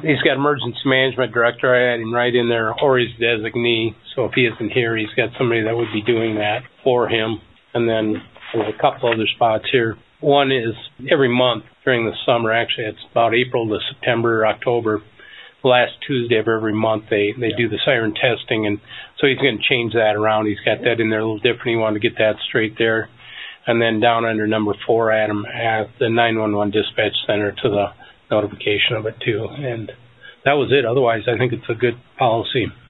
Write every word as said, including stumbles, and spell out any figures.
He's got emergency management director. I had him right in there, or his designee. So if he isn't here, he's got somebody that would be doing that for him. And then there's a couple other spots here. One is every month during the summer. Actually, it's about April to September or October. Last Tuesday of every month, they, they do the siren testing. And so he's going to change that around. He's got that in there a little different. He wanted to get that straight there. And then down under number four, Adam, at the nine one one dispatch center to the notification of it, too. And that was it. Otherwise, I think it's a good policy.